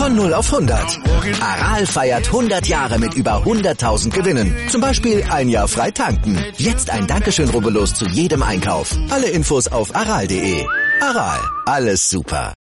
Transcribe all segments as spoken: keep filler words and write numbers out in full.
Von null auf hundert. Aral feiert hundert Jahre mit über hunderttausend Gewinnen. Zum Beispiel ein Jahr frei tanken. Jetzt ein Dankeschön, rubbellos zu jedem Einkauf. Alle Infos auf aral punkt de. Aral, alles super.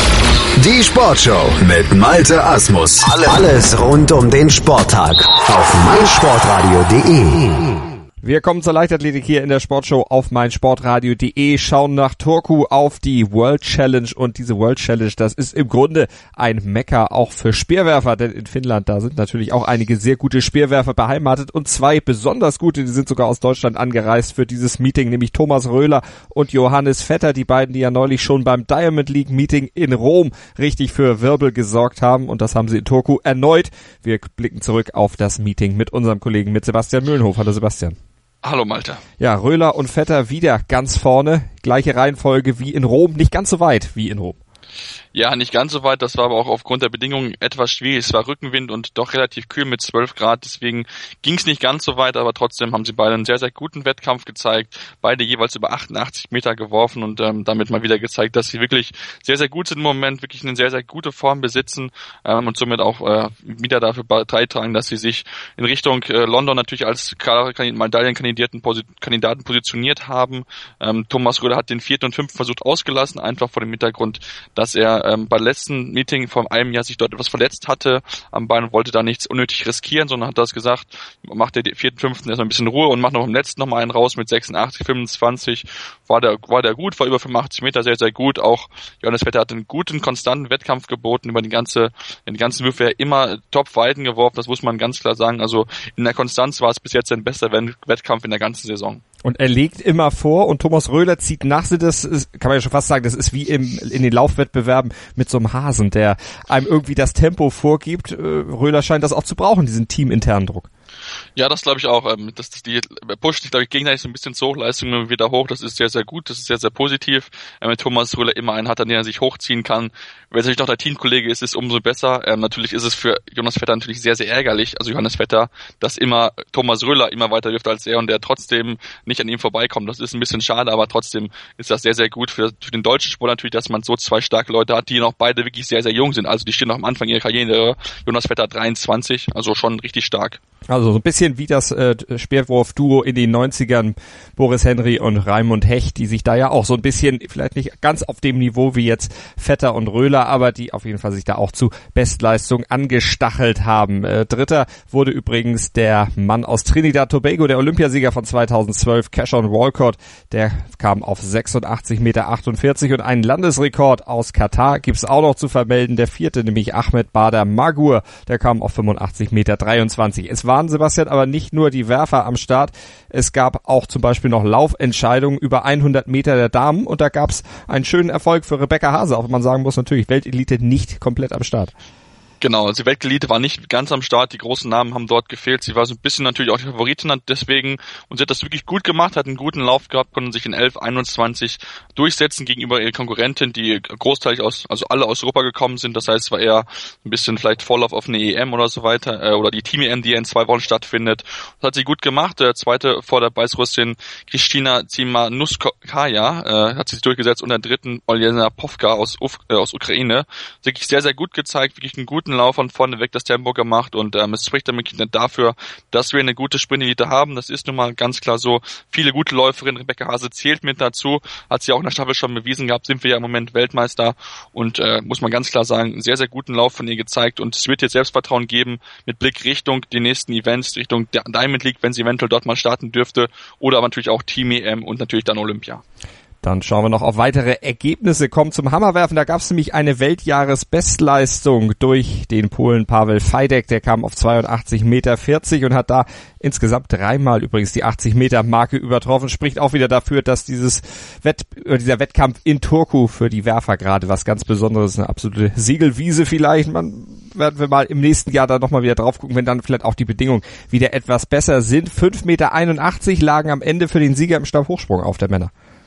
Die Sportshow mit Malte Asmus. Alles rund um den Sporttag auf meinsportradio punkt de. Wir kommen zur Leichtathletik hier in der Sportshow auf meinsportradio punkt de, schauen nach Turku auf die World Challenge und diese World Challenge, das ist im Grunde ein Mekka auch für Speerwerfer, denn in Finnland, da sind natürlich auch einige sehr gute Speerwerfer beheimatet und zwei besonders gute, die sind sogar aus Deutschland angereist für dieses Meeting, nämlich Thomas Röhler und Johannes Vetter, die beiden, die ja neulich schon beim Diamond League Meeting in Rom richtig für Wirbel gesorgt haben und das haben sie in Turku erneut. Wir blicken zurück auf das Meeting mit unserem Kollegen, mit Sebastian Mühlenhof. Hallo Sebastian. Hallo Malte. Ja, Röhler und Vetter wieder ganz vorne. Gleiche Reihenfolge wie in Rom, nicht ganz so weit wie in Rom. Ja, nicht ganz so weit, das war aber auch aufgrund der Bedingungen etwas schwierig. Es war Rückenwind und doch relativ kühl mit zwölf Grad, deswegen ging es nicht ganz so weit, aber trotzdem haben sie beide einen sehr, sehr guten Wettkampf gezeigt. Beide jeweils über achtundachtzig Meter geworfen und ähm, damit mal wieder gezeigt, dass sie wirklich sehr, sehr gut sind im Moment, wirklich eine sehr, sehr gute Form besitzen ähm, und somit auch äh, wieder dafür beitragen, dass sie sich in Richtung äh, London natürlich als Medaillenkandidaten Kandidaten positioniert haben. Ähm, Thomas Röhler hat den vierten und fünften Versuch ausgelassen, einfach vor dem Hintergrund, dass er ähm, beim letzten Meeting vor einem Jahr sich dort etwas verletzt hatte am Bein und wollte da nichts unnötig riskieren, sondern hat das gesagt, macht der vierten, fünften erstmal ein bisschen Ruhe und macht noch im letzten nochmal einen raus mit sechsundachtzig, fünfundzwanzig. War der, war der gut, war über fünfundachtzig Meter, sehr, sehr gut. Auch Johannes Vetter hat einen guten, konstanten Wettkampf geboten, über die ganze, in den ganzen Würfe her immer Top-Weiten geworfen, das muss man ganz klar sagen. Also in der Konstanz war es bis jetzt sein bester Wettkampf in der ganzen Saison. Und er legt immer vor und Thomas Röhler zieht nach. Das ist, kann man ja schon fast sagen, das ist wie im, in den Laufwettbewerben mit so einem Hasen, der einem irgendwie das Tempo vorgibt. Röhler scheint das auch zu brauchen, diesen teaminternen Druck. Ja, das glaube ich auch. Das, das, die pusht sich, glaube ich, gegenseitig so ein bisschen zur Hochleistung wieder hoch. Das ist sehr, sehr gut. Das ist sehr, sehr positiv. Wenn Thomas Röhler immer einen hat, an den er sich hochziehen kann. Wenn es natürlich noch der Teamkollege ist, ist es umso besser. Ähm, natürlich ist es für Johannes Vetter natürlich sehr, sehr ärgerlich. Also Johannes Vetter, dass immer Thomas Röhler immer weiter dürfte als er und der trotzdem nicht an ihm vorbeikommt. Das ist ein bisschen schade, aber trotzdem ist das sehr, sehr gut für, für den deutschen Sport natürlich, dass man so zwei starke Leute hat, die noch beide wirklich sehr, sehr jung sind. Also die stehen noch am Anfang ihrer Karriere. Johannes Vetter dreiundzwanzig, also schon richtig stark. Also so ein bisschen wie das äh, Speerwurf-Duo in den neunzigern, Boris Henry und Raimund Hecht, die sich da ja auch so ein bisschen, vielleicht nicht ganz auf dem Niveau wie jetzt Vetter und Röhler, aber die auf jeden Fall sich da auch zu Bestleistung angestachelt haben. Äh, Dritter wurde übrigens der Mann aus Trinidad Tobago, der Olympiasieger von zweitausendzwölf, Cashon Walcott, der kam auf sechsundachtzig Meter achtundvierzig und einen Landesrekord aus Katar gibt's auch noch zu vermelden. Der vierte, nämlich Ahmed Bader Magur, der kam auf fünfundachtzig Meter dreiundzwanzig. Es waren, Sebastian, aber nicht nur die Werfer am Start. Es gab auch zum Beispiel noch Laufentscheidungen über hundert Meter der Damen und da gab's einen schönen Erfolg für Rebecca Hase, auch wenn man sagen muss, natürlich Weltelite nicht komplett am Start. Genau, also die Weltelite war nicht ganz am Start, die großen Namen haben dort gefehlt, sie war so ein bisschen natürlich auch die Favoritin, deswegen, und sie hat das wirklich gut gemacht, hat einen guten Lauf gehabt, konnten sich in elf einundzwanzig durchsetzen gegenüber ihrer Konkurrentin, die großteilig aus, also alle aus Europa gekommen sind, das heißt, es war eher ein bisschen vielleicht Vorlauf auf eine E M oder so weiter, äh, oder die Team-E M, die ja in zwei Wochen stattfindet, das hat sie gut gemacht, der zweite vor der Weißrussin Kristina Tsimanouskaya, äh, hat sich durchgesetzt und der dritten Oljena Povka aus, äh, aus Ukraine, wirklich sehr, sehr gut gezeigt, wirklich einen guten Lauf von vorne weg das Tempo gemacht und ähm, es spricht damit dafür, dass wir eine gute Sprintelite haben. Das ist nun mal ganz klar so. Viele gute Läuferinnen, Rebecca Hase zählt mit dazu, hat sie auch in der Staffel schon bewiesen gehabt, sind wir ja im Moment Weltmeister und äh, muss man ganz klar sagen, einen sehr, sehr guten Lauf von ihr gezeigt und es wird jetzt Selbstvertrauen geben mit Blick Richtung die nächsten Events, Richtung der Diamond League, wenn sie eventuell dort mal starten dürfte oder aber natürlich auch Team-E M und natürlich dann Olympia. Dann schauen wir noch auf weitere Ergebnisse. Kommen zum Hammerwerfen. Da gab es nämlich eine Weltjahresbestleistung durch den Polen Paweł Fajdek. Der kam auf zweiundachtzig Meter vierzig und hat da insgesamt dreimal übrigens die achtzig Meter Marke übertroffen. Spricht auch wieder dafür, dass dieses Wett, dieser Wettkampf in Turku für die Werfer gerade was ganz Besonderes ist. Eine absolute Siegelwiese vielleicht. Man werden wir mal im nächsten Jahr da nochmal wieder drauf gucken, wenn dann vielleicht auch die Bedingungen wieder etwas besser sind. fünf Meter einundachtzig lagen am Ende für den Sieger im Stabhochsprung auf der Männer.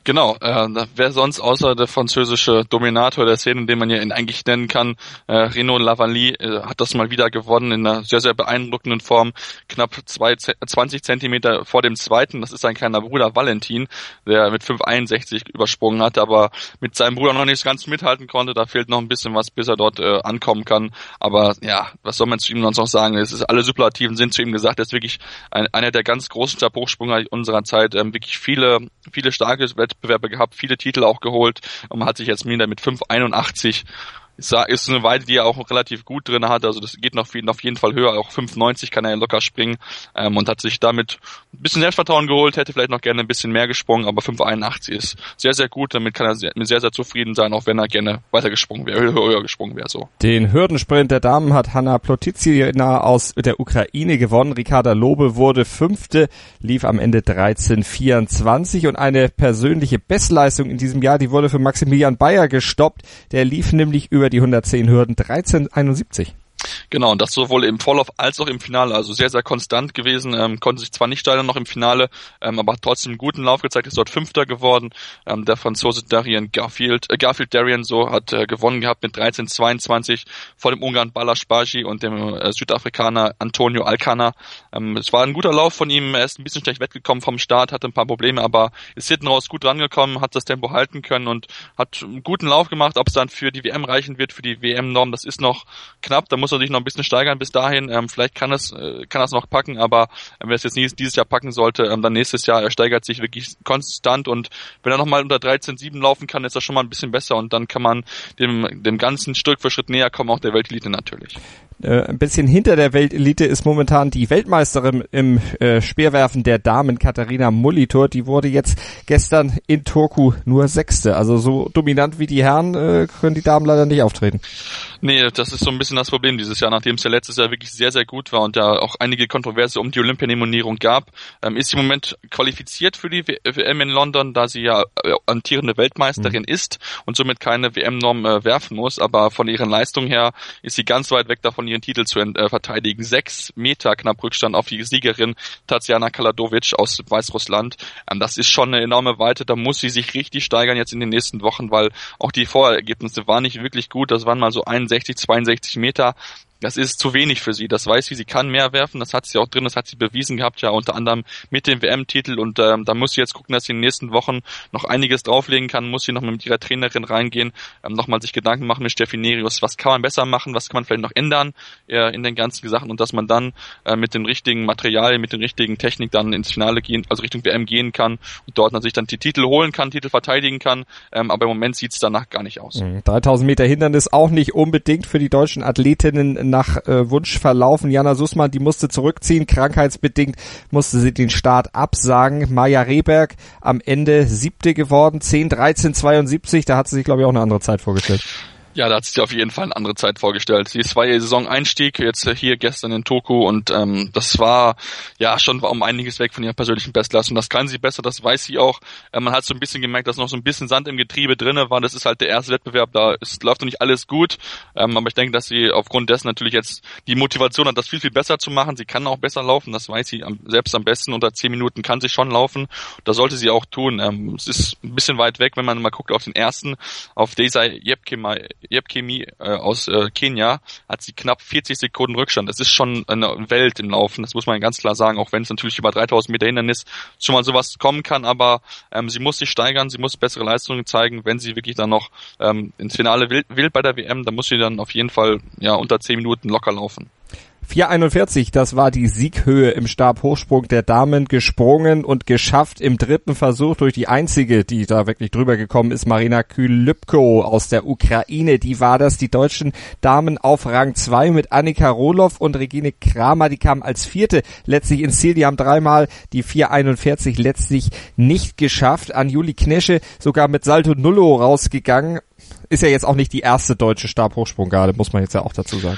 Genau, äh, wer sonst außer der französische Dominator der Szene, den man ja ihn eigentlich nennen kann, äh, Renaud Lavallée, äh, hat das mal wieder gewonnen in einer sehr, sehr beeindruckenden Form, knapp zwei, zwanzig Zentimeter vor dem Zweiten. Das ist sein kleiner Bruder Valentin, der mit fünf einundsechzig übersprungen hat, aber mit seinem Bruder noch nicht ganz mithalten konnte. Da fehlt noch ein bisschen was, bis er dort äh, ankommen kann. Aber ja, was soll man zu ihm sonst noch sagen? Es ist, alle Superlativen sind zu ihm gesagt. Er ist wirklich ein, einer der ganz großen Stabhochspringer unserer Zeit. Ähm, wirklich viele, viele starke Wettbewerbe gehabt, viele Titel auch geholt. Und man hat sich jetzt wieder mit fünf einundachtzig ist eine Weite, die er auch relativ gut drin hat, also das geht noch auf jeden Fall höher, auch fünf neunzig kann er locker springen, ähm, und hat sich damit ein bisschen Selbstvertrauen geholt, hätte vielleicht noch gerne ein bisschen mehr gesprungen, aber fünf einundachtzig ist sehr, sehr gut, damit kann er sehr, sehr, sehr zufrieden sein, auch wenn er gerne weiter gesprungen wäre, höher, höher gesprungen wäre, so. Den Hürdensprint der Damen hat Hanna Plotizina aus der Ukraine gewonnen, Ricarda Lobe wurde Fünfte, lief am Ende dreizehn vierundzwanzig und eine persönliche Bestleistung in diesem Jahr, die wurde für Maximilian Bayer gestoppt, der lief nämlich über die hundertzehn Hürden dreizehn einundsiebzig. Genau, und das sowohl im Vorlauf als auch im Finale, also sehr, sehr konstant gewesen, ähm, konnte sich zwar nicht steigern noch im Finale, ähm, aber hat trotzdem einen guten Lauf gezeigt, ist dort Fünfter geworden. Ähm, der Franzose Darian Garfield, äh, Garfield Darian so, hat äh, gewonnen gehabt mit dreizehn zweiundzwanzig vor dem Ungarn Balázs Bajy und dem äh, Südafrikaner Antonio Alcana. Ähm, es war ein guter Lauf von ihm, er ist ein bisschen schlecht weggekommen vom Start, hatte ein paar Probleme, aber ist hinten raus gut rangekommen, hat das Tempo halten können und hat einen guten Lauf gemacht. Ob es dann für die W M reichen wird, für die W M-Norm, das ist noch knapp, da muss er sich noch ein bisschen steigern bis dahin. Ähm, vielleicht kann es äh, kann er es noch packen, aber äh, wenn er es jetzt nie, dieses Jahr packen sollte, ähm, dann nächstes Jahr, er steigert sich wirklich konstant und wenn er nochmal unter dreizehn sieben laufen kann, ist das schon mal ein bisschen besser und dann kann man dem dem Ganzen Stück für Schritt näher kommen, auch der Weltelite natürlich. Äh, ein bisschen hinter der Weltelite ist momentan die Weltmeisterin im äh, Speerwerfen der Damen, Katharina Molitor. Die wurde jetzt gestern in Turku nur Sechste. Also so dominant wie die Herren äh, können die Damen leider nicht auftreten. Nee, das ist so ein bisschen das Problem dieses Jahr, nachdem es ja letztes Jahr wirklich sehr, sehr gut war und da auch einige Kontroverse um die Olympianominierung gab, ähm, ist sie im Moment qualifiziert für die W M in London, da sie ja äh, amtierende Weltmeisterin mhm. ist und somit keine W M-Norm äh, werfen muss, aber von ihren Leistungen her ist sie ganz weit weg davon, ihren Titel zu äh, verteidigen. Sechs Meter knapp Rückstand auf die Siegerin Tatjana Kaladovic aus Weißrussland. Ähm, das ist schon eine enorme Weite, da muss sie sich richtig steigern jetzt in den nächsten Wochen, weil auch die Vorergebnisse waren nicht wirklich gut, das waren mal so einundsechzig, zweiundsechzig Meter. Das ist zu wenig für sie. Das weiß sie, sie kann mehr werfen. Das hat sie auch drin, das hat sie bewiesen gehabt, ja unter anderem mit dem W M-Titel. Und ähm, da muss sie jetzt gucken, dass sie in den nächsten Wochen noch einiges drauflegen kann. Muss sie noch mit ihrer Trainerin reingehen, ähm, nochmal sich Gedanken machen mit Steffi Nerius. Was kann man besser machen? Was kann man vielleicht noch ändern äh, in den ganzen Sachen? Und dass man dann äh, mit den richtigen Materialien, mit den richtigen Technik dann ins Finale gehen, also Richtung W M gehen kann und dort natürlich dann die Titel holen kann, Titel verteidigen kann. Ähm, aber im Moment sieht es danach gar nicht aus. dreitausend Meter Hindernis auch nicht unbedingt für die deutschen Athletinnen nach äh, Wunsch verlaufen. Jana Sussmann, die musste zurückziehen, krankheitsbedingt musste sie den Start absagen. Maja Rehberg am Ende siebte geworden, zehn dreizehn zweiundsiebzig, da hat sie sich, glaube ich, auch eine andere Zeit vorgestellt. Ja, da hat sich auf jeden Fall eine andere Zeit vorgestellt. Sie ist war ihr Saison-Einstieg, jetzt hier gestern in Turku und ähm, das war ja schon um einiges weg von ihrer persönlichen Bestleistung. Das kann sie besser, das weiß sie auch. Äh, man hat so ein bisschen gemerkt, dass noch so ein bisschen Sand im Getriebe drinne war. Das ist halt der erste Wettbewerb, da ist, läuft noch nicht alles gut. Ähm, aber ich denke, dass sie aufgrund dessen natürlich jetzt die Motivation hat, das viel, viel besser zu machen. Sie kann auch besser laufen, das weiß sie am, selbst am besten. Unter zehn Minuten kann sie schon laufen. Das sollte sie auch tun. Ähm, es ist ein bisschen weit weg, wenn man mal guckt auf den ersten, auf Desai Jepkemai Jepkemi äh, aus äh, Kenia, hat sie knapp vierzig Sekunden Rückstand. Das ist schon eine Welt im Laufen, das muss man ganz klar sagen, auch wenn es natürlich über dreitausend Meter Hindernis schon mal sowas kommen kann, aber ähm, sie muss sich steigern, sie muss bessere Leistungen zeigen, wenn sie wirklich dann noch ähm, ins Finale will, will bei der W M, dann muss sie dann auf jeden Fall ja unter zehn Minuten locker laufen. vier einundvierzig, das war die Sieghöhe im Stabhochsprung der Damen, gesprungen und geschafft im dritten Versuch durch die einzige, die da wirklich drüber gekommen ist, Marina Kylypko aus der Ukraine. Die war das, die deutschen Damen auf Rang zwei mit Annika Roloff und Regine Kramer, die kamen als vierte letztlich ins Ziel, die haben dreimal die vier einundvierzig letztlich nicht geschafft. An Juli Knesche sogar mit Salto Nullo rausgegangen, ist ja jetzt auch nicht die erste deutsche Stabhochsprunggarde, muss man jetzt ja auch dazu sagen.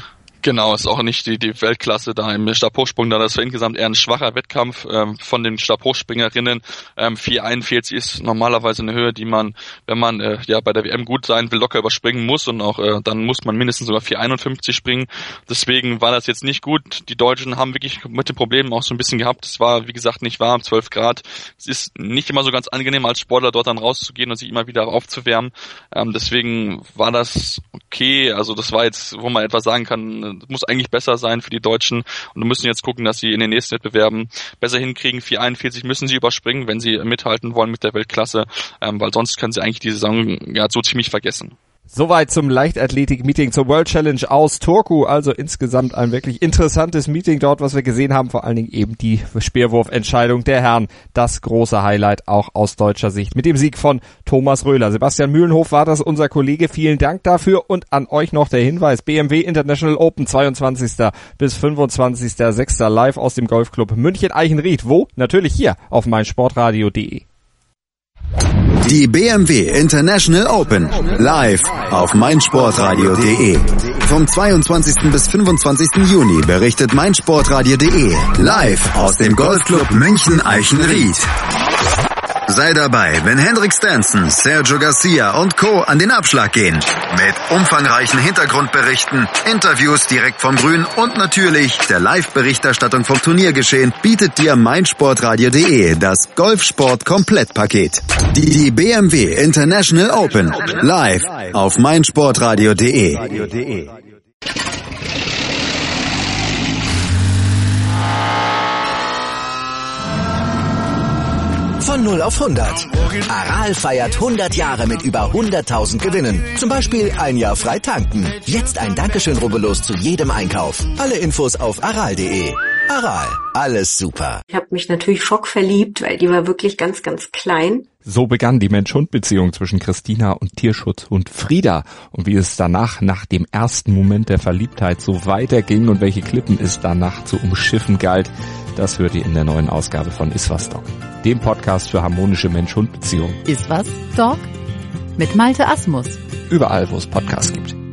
Genau, ist auch nicht die, die Weltklasse da im Stabhochsprung, da das war insgesamt eher ein schwacher Wettkampf ähm, von den Stabhochspringerinnen. Ähm, vier einundvierzig ist normalerweise eine Höhe, die man, wenn man äh, ja bei der W M gut sein will, locker überspringen muss und auch äh, dann muss man mindestens sogar vier einundfünfzig springen. Deswegen war das jetzt nicht gut. Die Deutschen haben wirklich mit den Problemen auch so ein bisschen gehabt. Es war, wie gesagt, nicht warm, zwölf Grad. Es ist nicht immer so ganz angenehm als Sportler dort dann rauszugehen und sich immer wieder aufzuwärmen. Ähm, deswegen war das okay. Also das war jetzt, wo man etwas sagen kann, muss eigentlich besser sein für die Deutschen und wir müssen jetzt gucken, dass sie in den nächsten Wettbewerben besser hinkriegen. vier einundvierzig müssen sie überspringen, wenn sie mithalten wollen mit der Weltklasse, ähm, weil sonst können sie eigentlich die Saison ja so ziemlich vergessen. Soweit zum Leichtathletik-Meeting zur World Challenge aus Turku. Also insgesamt ein wirklich interessantes Meeting dort, was wir gesehen haben. Vor allen Dingen eben die Speerwurfentscheidung der Herren. Das große Highlight auch aus deutscher Sicht mit dem Sieg von Thomas Röhler. Sebastian Mühlenhof war das, unser Kollege. Vielen Dank dafür. Und an euch noch der Hinweis. B M W International Open zweiundzwanzigsten bis fünfundzwanzigsten sechsten live aus dem Golfclub München-Eichenried. Wo? Natürlich hier auf meinsportradio punkt de. Die B M W International Open live auf meinsportradio punkt de. Vom zweiundzwanzigsten bis fünfundzwanzigsten Juni berichtet meinsportradio punkt de live aus dem Golfclub München-Eichenried. Sei dabei, wenn Henrik Stenson, Sergio Garcia und Co. an den Abschlag gehen. Mit umfangreichen Hintergrundberichten, Interviews direkt vom Grün und natürlich der Live-Berichterstattung vom Turniergeschehen bietet dir meinsportradio punkt de das Golfsport-Komplettpaket. Die, die B M W International Open live auf meinsportradio punkt de. Von null auf hundert. Aral feiert hundert Jahre mit über hunderttausend Gewinnen. Zum Beispiel ein Jahr frei tanken. Jetzt ein Dankeschön, rubbellos zu jedem Einkauf. Alle Infos auf aral punkt de. Aral, alles super. Ich habe mich natürlich schockverliebt, weil die war wirklich ganz, ganz klein. So begann die Mensch-Hund-Beziehung zwischen Christina und Tierschutzhund Frieda. Und wie es danach, nach dem ersten Moment der Verliebtheit, so weiterging und welche Klippen es danach zu umschiffen galt, das hört ihr in der neuen Ausgabe von Iswas Dog, dem Podcast für harmonische Mensch-Hund-Beziehungen. Iswas Dog mit Malte Asmus. Überall, wo es Podcasts gibt.